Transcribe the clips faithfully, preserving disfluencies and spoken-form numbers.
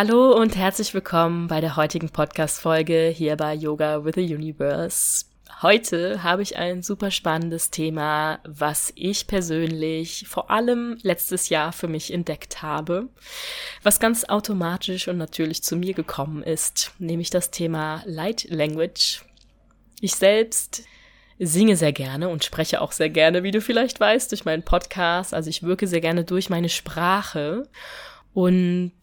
Hallo und herzlich willkommen bei der heutigen Podcast-Folge hier bei Yoga with the Universe. Heute habe ich ein super spannendes Thema, was ich persönlich vor allem letztes Jahr für mich entdeckt habe, was ganz automatisch und natürlich zu mir gekommen ist, nämlich das Thema Light Language. Ich selbst singe sehr gerne und spreche auch sehr gerne, wie du vielleicht weißt, durch meinen Podcast. Also ich wirke sehr gerne durch meine Sprache und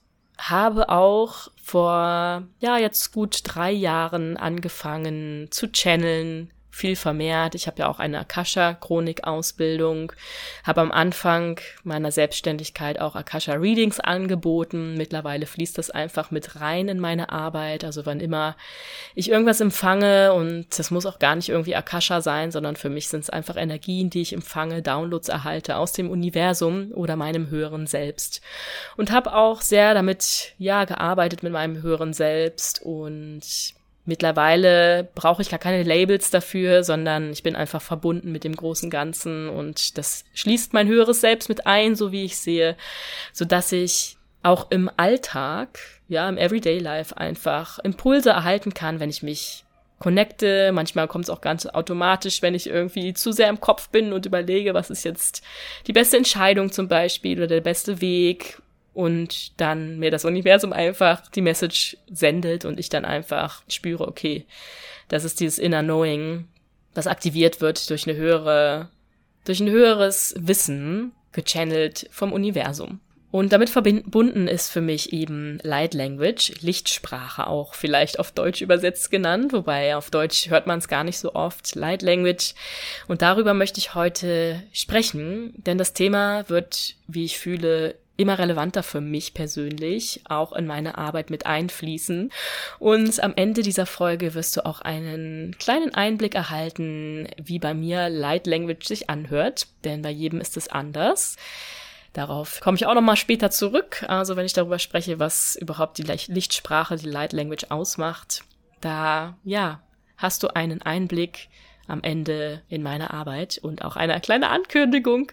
habe auch vor, ja, jetzt gut drei Jahren angefangen zu channeln, viel vermehrt. Ich habe ja auch eine Akasha-Chronik-Ausbildung, habe am Anfang meiner Selbstständigkeit auch Akasha-Readings angeboten. Mittlerweile fließt das einfach mit rein in meine Arbeit. Also wann immer ich irgendwas empfange, und das muss auch gar nicht irgendwie Akasha sein, sondern für mich sind es einfach Energien, die ich empfange, Downloads erhalte aus dem Universum oder meinem höheren Selbst. Und habe auch sehr damit, ja, gearbeitet mit meinem höheren Selbst, und mittlerweile brauche ich gar keine Labels dafür, sondern ich bin einfach verbunden mit dem großen Ganzen, und das schließt mein höheres Selbst mit ein, so wie ich sehe, sodass ich auch im Alltag, ja, im Everyday Life einfach Impulse erhalten kann, wenn ich mich connecte. Manchmal kommt es auch ganz automatisch, wenn ich irgendwie zu sehr im Kopf bin und überlege, was ist jetzt die beste Entscheidung zum Beispiel oder der beste Weg. Und dann mir das Universum einfach die Message sendet und ich dann einfach spüre, okay, das ist dieses Inner Knowing, das aktiviert wird durch eine höhere, durch ein höheres Wissen, gechannelt vom Universum. Und damit verbunden ist für mich eben Light Language, Lichtsprache auch vielleicht auf Deutsch übersetzt genannt, wobei auf Deutsch hört man es gar nicht so oft, Light Language. Und darüber möchte ich heute sprechen, denn das Thema wird, wie ich fühle, immer relevanter für mich persönlich, auch in meine Arbeit mit einfließen. Und am Ende dieser Folge wirst du auch einen kleinen Einblick erhalten, wie bei mir Light Language sich anhört, denn bei jedem ist es anders. Darauf komme ich auch nochmal später zurück, also wenn ich darüber spreche, was überhaupt die Lichtsprache, die Light Language ausmacht. Da, ja, hast du einen Einblick am Ende in meine Arbeit und auch eine kleine Ankündigung,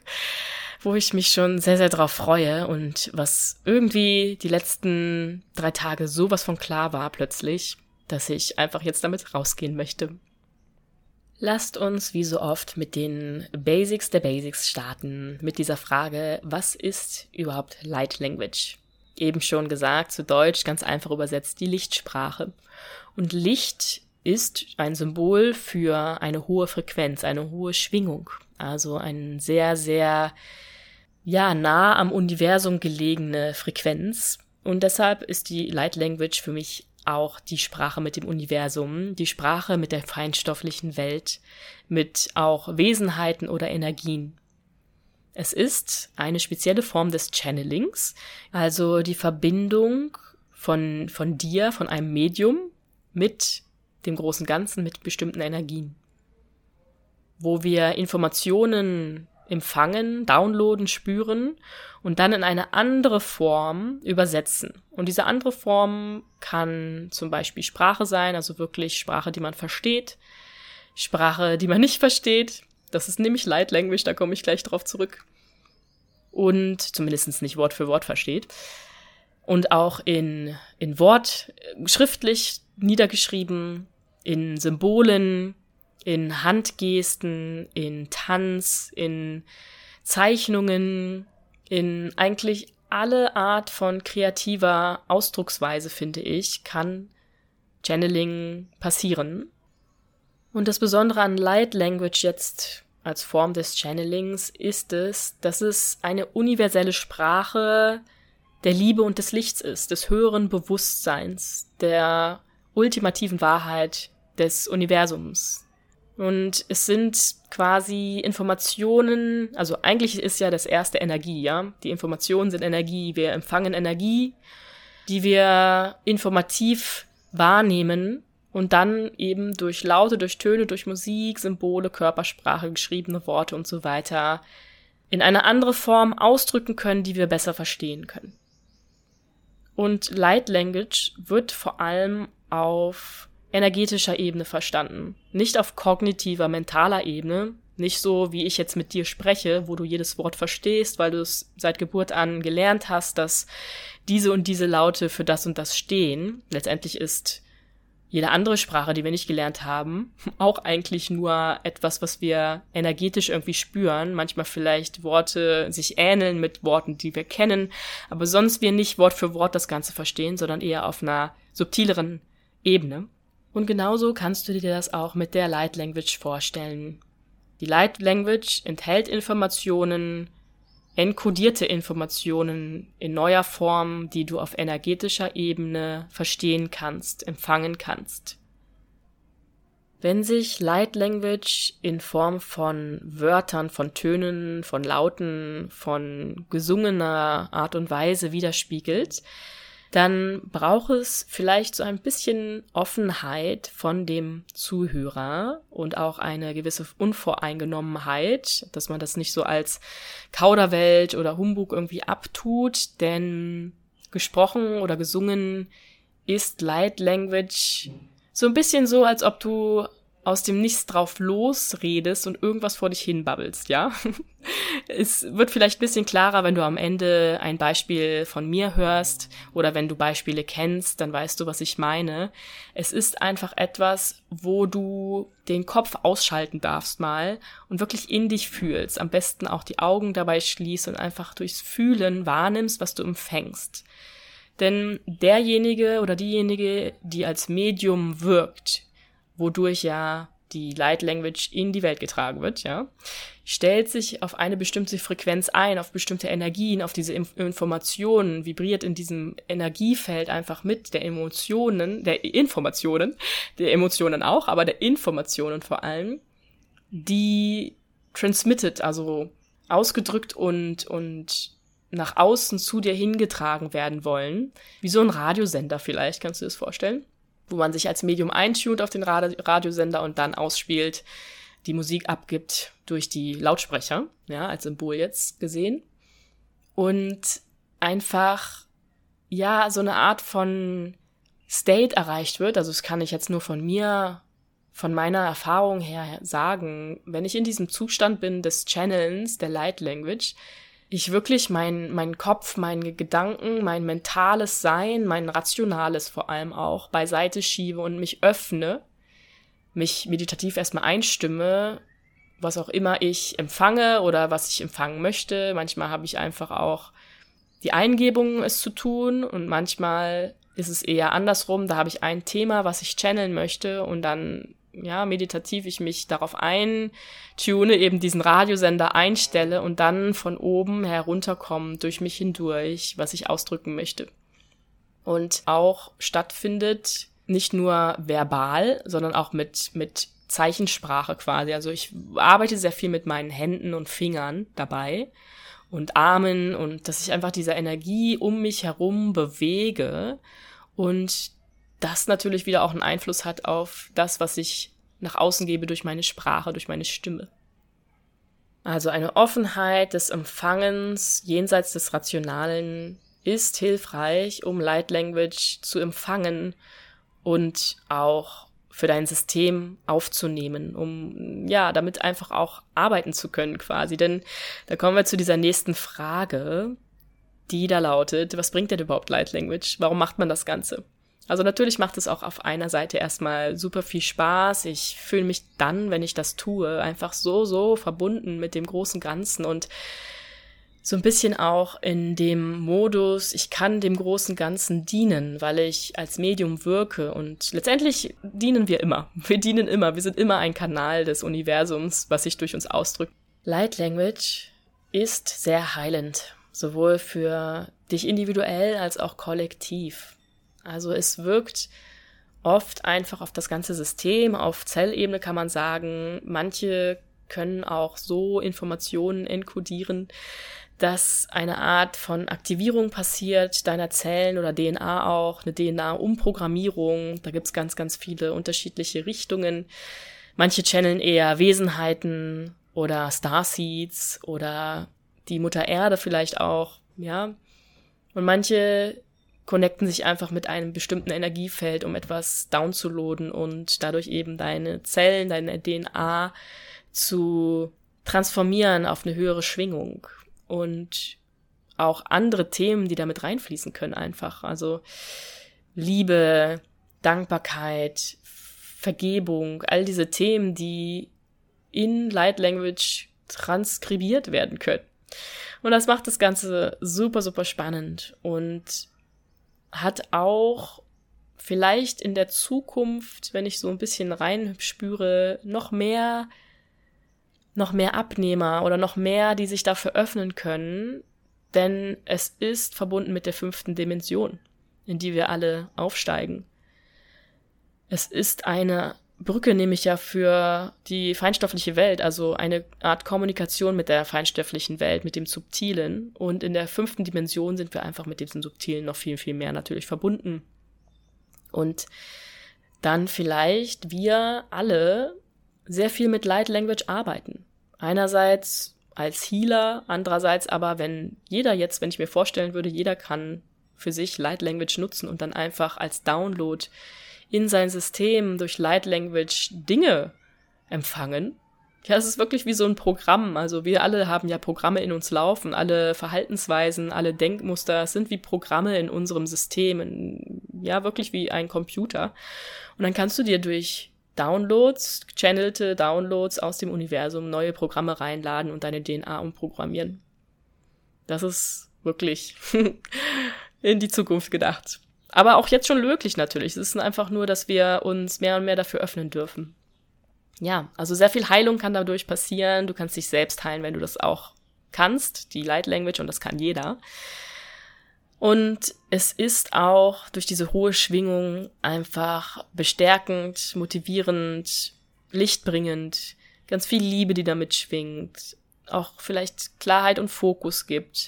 wo ich mich schon sehr, sehr drauf freue und was irgendwie die letzten drei Tage sowas von klar war plötzlich, dass ich einfach jetzt damit rausgehen möchte. Lasst uns wie so oft mit den Basics der Basics starten, mit dieser Frage, was ist überhaupt Light Language? Eben schon gesagt, zu Deutsch ganz einfach übersetzt die Lichtsprache. Und Licht ist ein Symbol für eine hohe Frequenz, eine hohe Schwingung, also ein sehr, sehr ja, nah am Universum gelegene Frequenz. Und deshalb ist die Light Language für mich auch die Sprache mit dem Universum, die Sprache mit der feinstofflichen Welt, mit auch Wesenheiten oder Energien. Es ist eine spezielle Form des Channelings, also die Verbindung von, von dir, von einem Medium mit dem großen Ganzen, mit bestimmten Energien, wo wir Informationen empfangen, downloaden, spüren und dann in eine andere Form übersetzen. Und diese andere Form kann zum Beispiel Sprache sein, also wirklich Sprache, die man versteht, Sprache, die man nicht versteht. Das ist nämlich Light Language, da komme ich gleich drauf zurück. Und zumindest nicht Wort für Wort versteht. Und auch in, in Wort, schriftlich niedergeschrieben, in Symbolen, in Handgesten, in Tanz, in Zeichnungen, in eigentlich alle Art von kreativer Ausdrucksweise, finde ich, kann Channeling passieren. Und das Besondere an Light Language jetzt als Form des Channelings ist es, dass es eine universelle Sprache der Liebe und des Lichts ist, des höheren Bewusstseins, der ultimativen Wahrheit des Universums. Und es sind quasi Informationen, also eigentlich ist ja das erste Energie, ja. Die Informationen sind Energie, wir empfangen Energie, die wir informativ wahrnehmen und dann eben durch Laute, durch Töne, durch Musik, Symbole, Körpersprache, geschriebene Worte und so weiter in eine andere Form ausdrücken können, die wir besser verstehen können. Und Light Language wird vor allem auf energetischer Ebene verstanden. Nicht auf kognitiver, mentaler Ebene, Nicht so, wie ich jetzt mit dir spreche, wo du jedes Wort verstehst, weil du es seit Geburt an gelernt hast, dass diese und diese Laute für das und das stehen. Letztendlich ist jede andere Sprache, die wir nicht gelernt haben, auch eigentlich nur etwas, was wir energetisch irgendwie spüren. Manchmal vielleicht Worte sich ähneln mit Worten, die wir kennen, aber sonst wir nicht Wort für Wort das Ganze verstehen, sondern eher auf einer subtileren Ebene. Und genauso kannst du dir das auch mit der Light Language vorstellen. Die Light Language enthält Informationen, enkodierte Informationen in neuer Form, die du auf energetischer Ebene verstehen kannst, empfangen kannst. Wenn sich Light Language in Form von Wörtern, von Tönen, von Lauten, von gesungener Art und Weise widerspiegelt, dann braucht es vielleicht so ein bisschen Offenheit von dem Zuhörer und auch eine gewisse Unvoreingenommenheit, dass man das nicht so als Kauderwelsch oder Humbug irgendwie abtut, denn gesprochen oder gesungen ist Light Language so ein bisschen so, als ob du aus dem Nichts drauf losredest und irgendwas vor dich hinbabbelst, ja? Es wird vielleicht ein bisschen klarer, wenn du am Ende ein Beispiel von mir hörst oder wenn du Beispiele kennst, dann weißt du, was ich meine. Es ist einfach etwas, wo du den Kopf ausschalten darfst mal und wirklich in dich fühlst. Am besten auch die Augen dabei schließt und einfach durchs Fühlen wahrnimmst, was du empfängst. Denn derjenige oder diejenige, die als Medium wirkt, wodurch ja die Light Language in die Welt getragen wird, ja, stellt sich auf eine bestimmte Frequenz ein, auf bestimmte Energien, auf diese Inf- Informationen, vibriert in diesem Energiefeld einfach mit der Emotionen, der Informationen, der Emotionen auch, aber der Informationen vor allem, die transmitted, also ausgedrückt und, und nach außen zu dir hingetragen werden wollen, wie so ein Radiosender vielleicht, kannst du dir das vorstellen? Wo man sich als Medium eintunt auf den Radi- Radiosender und dann ausspielt, die Musik abgibt durch die Lautsprecher, ja, als Symbol jetzt gesehen. Und einfach, ja, so eine Art von State erreicht wird, also das kann ich jetzt nur von mir, von meiner Erfahrung her sagen, wenn ich in diesem Zustand bin des Channelns, der Light Language, ich wirklich mein, mein Kopf, meine Gedanken, mein mentales Sein, mein rationales vor allem auch beiseite schiebe und mich öffne, mich meditativ erstmal einstimme, was auch immer ich empfange oder was ich empfangen möchte. Manchmal habe ich einfach auch die Eingebung, es zu tun, und manchmal ist es eher andersrum. Da habe ich ein Thema, was ich channeln möchte, und dann ja, meditativ ich mich darauf eintune, eben diesen Radiosender einstelle und dann von oben herunterkommen, durch mich hindurch, was ich ausdrücken möchte. Und auch stattfindet nicht nur verbal, sondern auch mit, mit Zeichensprache quasi. Also ich arbeite sehr viel mit meinen Händen und Fingern dabei und Armen, und dass ich einfach diese Energie um mich herum bewege und das natürlich wieder auch einen Einfluss hat auf das, was ich nach außen gebe durch meine Sprache, durch meine Stimme. Also eine Offenheit des Empfangens jenseits des Rationalen ist hilfreich, um Light Language zu empfangen und auch für dein System aufzunehmen, um, ja, damit einfach auch arbeiten zu können quasi. Denn da kommen wir zu dieser nächsten Frage, die da lautet, was bringt denn überhaupt Light Language? Warum macht man das Ganze? Also natürlich macht es auch auf einer Seite erstmal super viel Spaß. Ich fühle mich dann, wenn ich das tue, einfach so, so verbunden mit dem großen Ganzen und so ein bisschen auch in dem Modus, ich kann dem großen Ganzen dienen, weil ich als Medium wirke, und letztendlich dienen wir immer. Wir dienen immer. Wir sind immer ein Kanal des Universums, was sich durch uns ausdrückt. Light Language ist sehr heilend, sowohl für dich individuell als auch kollektiv. Also es wirkt oft einfach auf das ganze System, auf Zellebene kann man sagen. Manche können auch so Informationen enkodieren, dass eine Art von Aktivierung passiert, deiner Zellen oder D N A auch, eine D N A-Umprogrammierung. Da gibt's ganz, ganz viele unterschiedliche Richtungen. Manche channeln eher Wesenheiten oder Starseeds oder die Mutter Erde vielleicht auch, ja. Und manche connecten sich einfach mit einem bestimmten Energiefeld, um etwas downzuladen und dadurch eben deine Zellen, deine D N A zu transformieren auf eine höhere Schwingung und auch andere Themen, die damit reinfließen können einfach. Also Liebe, Dankbarkeit, Vergebung, all diese Themen, die in Light Language transkribiert werden können. Und das macht das Ganze super, super spannend und hat auch vielleicht in der Zukunft, wenn ich so ein bisschen reinspüre, noch mehr, noch mehr Abnehmer oder noch mehr, die sich dafür öffnen können, denn es ist verbunden mit der fünften Dimension, in die wir alle aufsteigen. Es ist eine Brücke, nämlich ja für die feinstoffliche Welt, also eine Art Kommunikation mit der feinstofflichen Welt, mit dem Subtilen. Und in der fünften Dimension sind wir einfach mit diesem Subtilen noch viel, viel mehr natürlich verbunden. Und dann vielleicht wir alle sehr viel mit Light Language arbeiten. Einerseits als Healer, andererseits aber, wenn jeder jetzt, wenn ich mir vorstellen würde, jeder kann für sich Light Language nutzen und dann einfach als Download in sein System durch Light Language Dinge empfangen. Ja, es ist wirklich wie so ein Programm. Also wir alle haben ja Programme in uns laufen. Alle Verhaltensweisen, alle Denkmuster sind wie Programme in unserem System. Ja, wirklich wie ein Computer. Und dann kannst du dir durch Downloads, channelte Downloads aus dem Universum neue Programme reinladen und deine D N A umprogrammieren. Das ist wirklich in die Zukunft gedacht. Aber auch jetzt schon möglich natürlich. Es ist einfach nur, dass wir uns mehr und mehr dafür öffnen dürfen. Ja, also sehr viel Heilung kann dadurch passieren. Du kannst dich selbst heilen, wenn du das auch kannst, die Light Language, und das kann jeder. Und es ist auch durch diese hohe Schwingung einfach bestärkend, motivierend, lichtbringend, ganz viel Liebe, die damit schwingt, auch vielleicht Klarheit und Fokus gibt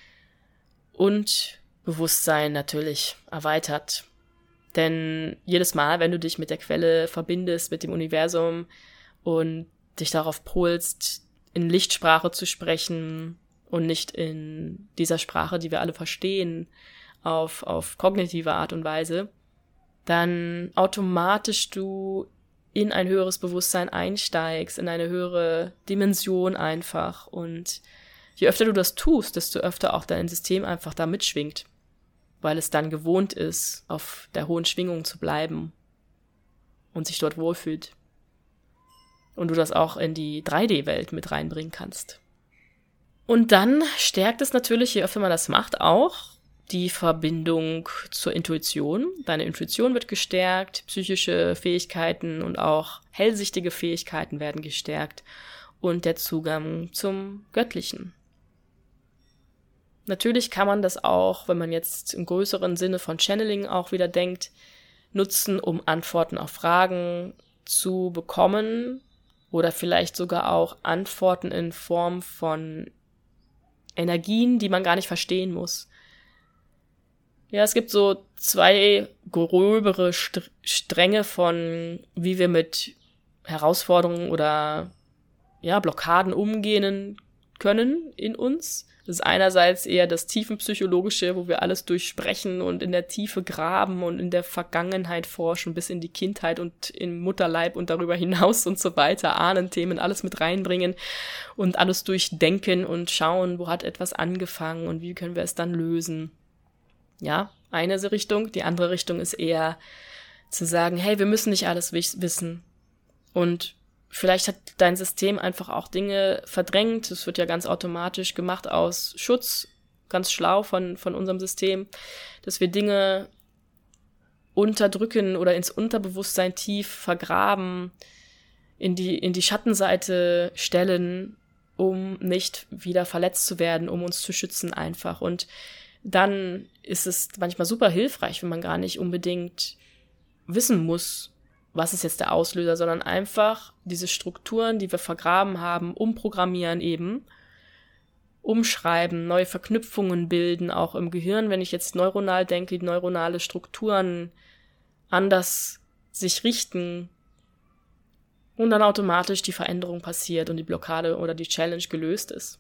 und Bewusstsein natürlich erweitert. Denn jedes Mal, wenn du dich mit der Quelle verbindest, mit dem Universum und dich darauf polst, in Lichtsprache zu sprechen und nicht in dieser Sprache, die wir alle verstehen, auf, auf kognitive Art und Weise, dann automatisch du in ein höheres Bewusstsein einsteigst, in eine höhere Dimension einfach. Und je öfter du das tust, desto öfter auch dein System einfach da mitschwingt, weil es dann gewohnt ist, auf der hohen Schwingung zu bleiben und sich dort wohlfühlt. Und du das auch in die drei D-Welt mit reinbringen kannst. Und dann stärkt es natürlich, je öfter man das macht, auch die Verbindung zur Intuition. Deine Intuition wird gestärkt, psychische Fähigkeiten und auch hellsichtige Fähigkeiten werden gestärkt und der Zugang zum Göttlichen. Natürlich kann man das auch, wenn man jetzt im größeren Sinne von Channeling auch wieder denkt, nutzen, um Antworten auf Fragen zu bekommen oder vielleicht sogar auch Antworten in Form von Energien, die man gar nicht verstehen muss. Ja, es gibt so zwei gröbere St- Stränge von, wie wir mit Herausforderungen oder ja, Blockaden umgehen können in uns. Das ist einerseits eher das Tiefenpsychologische, wo wir alles durchsprechen und in der Tiefe graben und in der Vergangenheit forschen, bis in die Kindheit und im Mutterleib und darüber hinaus und so weiter, Ahnenthemen, alles mit reinbringen und alles durchdenken und schauen, wo hat etwas angefangen und wie können wir es dann lösen. Ja, eine Richtung. Die andere Richtung ist eher zu sagen, hey, wir müssen nicht alles wissen. Und vielleicht hat dein System einfach auch Dinge verdrängt. Das wird ja ganz automatisch gemacht aus Schutz, ganz schlau von, von unserem System, dass wir Dinge unterdrücken oder ins Unterbewusstsein tief vergraben, in die, in die Schattenseite stellen, um nicht wieder verletzt zu werden, um uns zu schützen einfach. Und dann ist es manchmal super hilfreich, wenn man gar nicht unbedingt wissen muss, was ist jetzt der Auslöser, sondern einfach diese Strukturen, die wir vergraben haben, umprogrammieren eben, umschreiben, neue Verknüpfungen bilden, auch im Gehirn, wenn ich jetzt neuronal denke, die neuronale Strukturen anders sich richten und dann automatisch die Veränderung passiert und die Blockade oder die Challenge gelöst ist.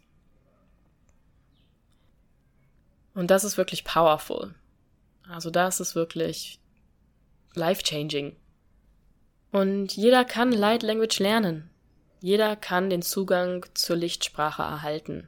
Und das ist wirklich powerful. Also das ist wirklich life-changing. Und jeder kann Light Language lernen. Jeder kann den Zugang zur Lichtsprache erhalten.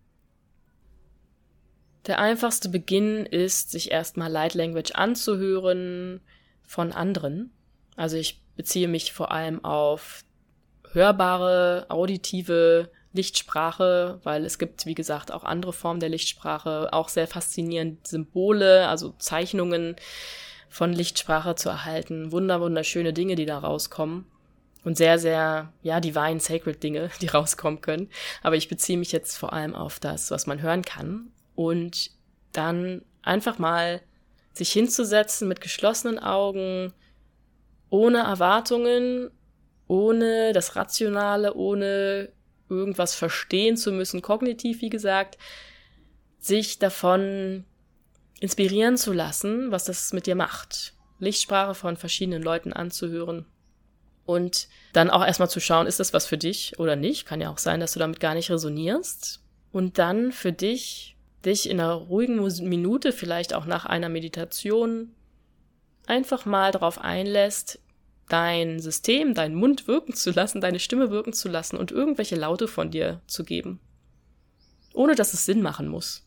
Der einfachste Beginn ist, sich erstmal Light Language anzuhören von anderen. Also ich beziehe mich vor allem auf hörbare, auditive Lichtsprache, weil es gibt, wie gesagt, auch andere Formen der Lichtsprache, auch sehr faszinierend Symbole, also Zeichnungen von Lichtsprache zu erhalten. Wunder, wunderschöne Dinge, die da rauskommen. Und sehr, sehr, ja, divine, sacred Dinge, die rauskommen können. Aber ich beziehe mich jetzt vor allem auf das, was man hören kann. Und dann einfach mal sich hinzusetzen mit geschlossenen Augen, ohne Erwartungen, ohne das Rationale, ohne irgendwas verstehen zu müssen, kognitiv, wie gesagt, sich davon inspirieren zu lassen, was das mit dir macht. Lichtsprache von verschiedenen Leuten anzuhören und dann auch erstmal zu schauen, ist das was für dich oder nicht? Kann ja auch sein, dass du damit gar nicht resonierst. Und dann für dich dich in einer ruhigen Minute, vielleicht auch nach einer Meditation, einfach mal darauf einlässt, dein System, deinen Mund wirken zu lassen, deine Stimme wirken zu lassen und irgendwelche Laute von dir zu geben. Ohne dass es Sinn machen muss.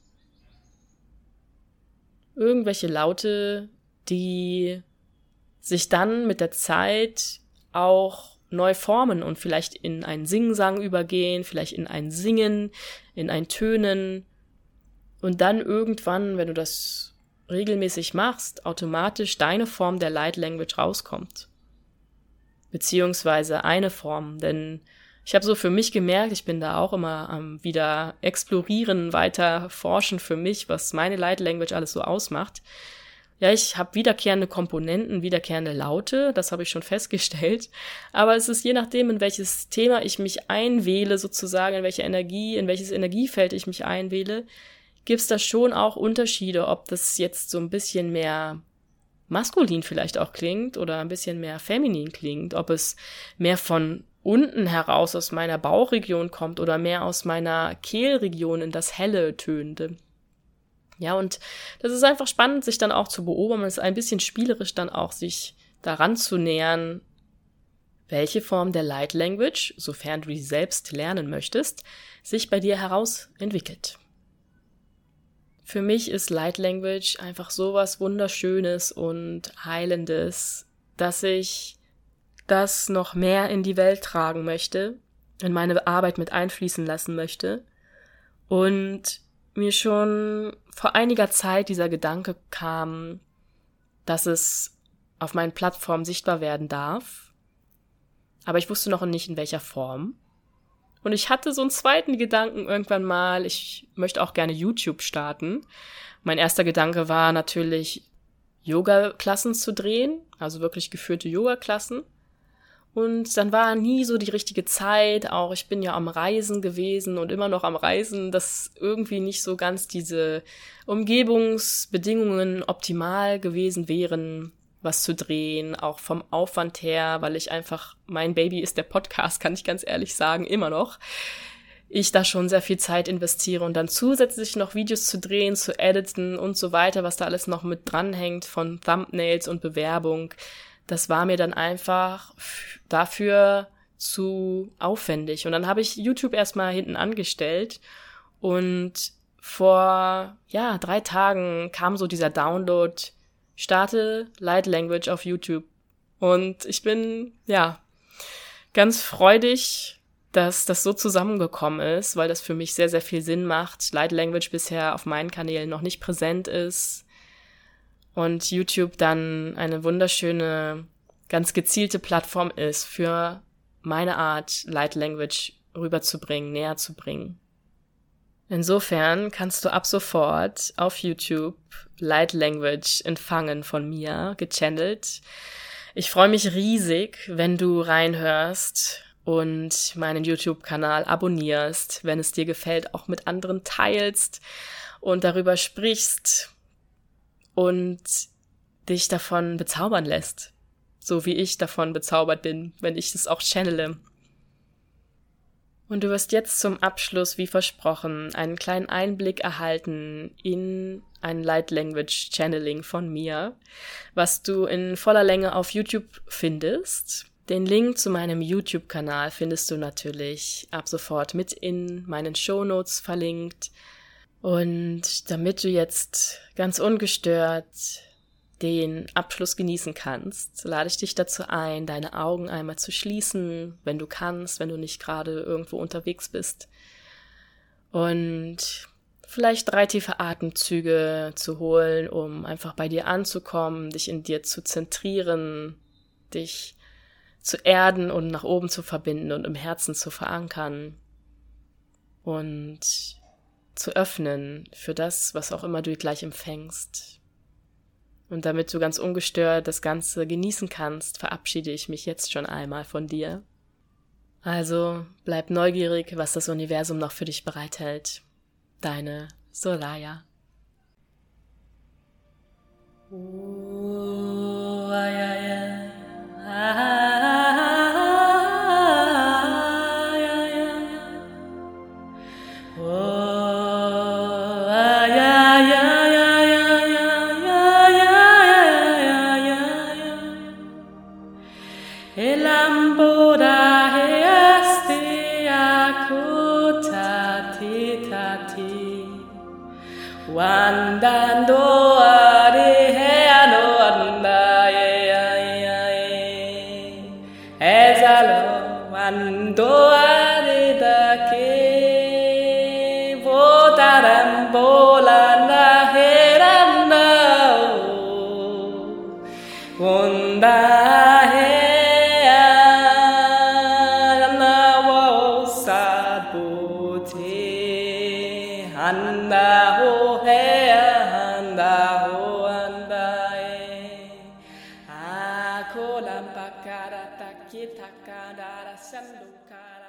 Irgendwelche Laute, die sich dann mit der Zeit auch neu formen und vielleicht in einen Singsang übergehen, vielleicht in ein Singen, in ein Tönen, und dann irgendwann, wenn du das regelmäßig machst, automatisch deine Form der Light Language rauskommt. Beziehungsweise eine Form, denn ich habe so für mich gemerkt, ich bin da auch immer am wieder explorieren, weiter forschen für mich, was meine Light Language alles so ausmacht. Ja, ich habe wiederkehrende Komponenten, wiederkehrende Laute, das habe ich schon festgestellt, aber es ist je nachdem, in welches Thema ich mich einwähle, sozusagen, in welche Energie, in welches Energiefeld ich mich einwähle, gibt es da schon auch Unterschiede, ob das jetzt so ein bisschen mehr maskulin vielleicht auch klingt oder ein bisschen mehr feminin klingt, ob es mehr von unten heraus aus meiner Bauchregion kommt oder mehr aus meiner Kehlregion in das Helle tönende. Ja, und das ist einfach spannend, sich dann auch zu beobachten, es ist ein bisschen spielerisch dann auch, sich daran zu nähern, welche Form der Light Language, sofern du die selbst lernen möchtest, sich bei dir heraus entwickelt. Für mich ist Light Language einfach sowas Wunderschönes und Heilendes, dass ich das noch mehr in die Welt tragen möchte, in meine Arbeit mit einfließen lassen möchte und mir schon vor einiger Zeit dieser Gedanke kam, dass es auf meinen Plattformen sichtbar werden darf, aber ich wusste noch nicht, in welcher Form. Und ich hatte so einen zweiten Gedanken irgendwann mal, ich möchte auch gerne YouTube starten. Mein erster Gedanke war natürlich, Yoga-Klassen zu drehen, also wirklich geführte Yoga-Klassen. Und dann war nie so die richtige Zeit, auch ich bin ja am Reisen gewesen und immer noch am Reisen, dass irgendwie nicht so ganz diese Umgebungsbedingungen optimal gewesen wären, was zu drehen, auch vom Aufwand her, weil ich einfach, mein Baby ist der Podcast, kann ich ganz ehrlich sagen, immer noch. Ich da schon sehr viel Zeit investiere und dann zusätzlich noch Videos zu drehen, zu editen und so weiter, was da alles noch mit dranhängt von Thumbnails und Bewerbung, das war mir dann einfach dafür zu aufwendig. Und dann habe ich YouTube erstmal hinten angestellt und vor, ja, drei Tagen kam so dieser Download, starte Light Language auf YouTube. Und ich bin, ja, ganz freudig, dass das so zusammengekommen ist, weil das für mich sehr, sehr viel Sinn macht. Light Language bisher auf meinen Kanälen noch nicht präsent ist. Und YouTube dann eine wunderschöne, ganz gezielte Plattform ist, für meine Art, Light Language rüberzubringen, näher zu bringen. Insofern kannst du ab sofort auf YouTube Light Language empfangen von mir, gechannelt. Ich freue mich riesig, wenn du reinhörst und meinen YouTube-Kanal abonnierst, wenn es dir gefällt, auch mit anderen teilst und darüber sprichst und dich davon bezaubern lässt, so wie ich davon bezaubert bin, wenn ich es auch channele. Und du wirst jetzt zum Abschluss, wie versprochen, einen kleinen Einblick erhalten in ein Light Language Channeling von mir, was du in voller Länge auf YouTube findest. Den Link zu meinem YouTube-Kanal findest du natürlich ab sofort mit in meinen Shownotes verlinkt. Und damit du jetzt ganz ungestört den Abschluss genießen kannst, lade ich dich dazu ein, deine Augen einmal zu schließen, wenn du kannst, wenn du nicht gerade irgendwo unterwegs bist. Und vielleicht drei tiefe Atemzüge zu holen, um einfach bei dir anzukommen, dich in dir zu zentrieren, dich zu erden und nach oben zu verbinden und im Herzen zu verankern und zu öffnen für das, was auch immer du gleich empfängst. Und damit du ganz ungestört das Ganze genießen kannst, verabschiede ich mich jetzt schon einmal von dir. Also bleib neugierig, was das Universum noch für dich bereithält. Deine Soraya. Oh, ja, ja, ah. Wandando are heano anda e ezalo wando are da ke votaram bolanda heranda wanda he na wo sabote anda ho Kolam pakara takita kadara sandukara